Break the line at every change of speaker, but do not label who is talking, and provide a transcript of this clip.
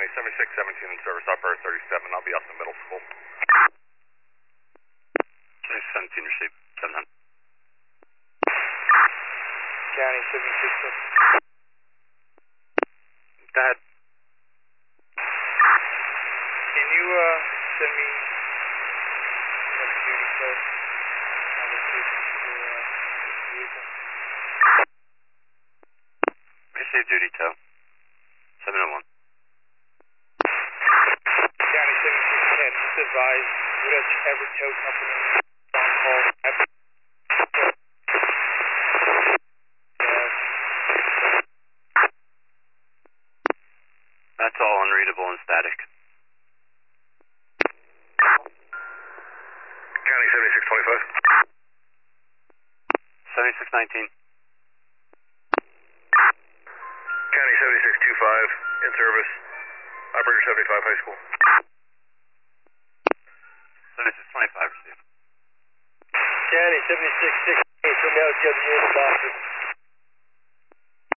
7617 in service, upper 37. I'll be up in middle school.
7617 received, 700.
County 76.
Dad.
Can you send me heavy duty tow on location for vehicle?
Received duty tow. 701.
County 7610, just advise whichever tow company on call.
That's all unreadable and static.
County 7625.
7619.
County 7625 in service, operator 75 high school.
7625 received.
County 7668, send me out to the other unit, officer.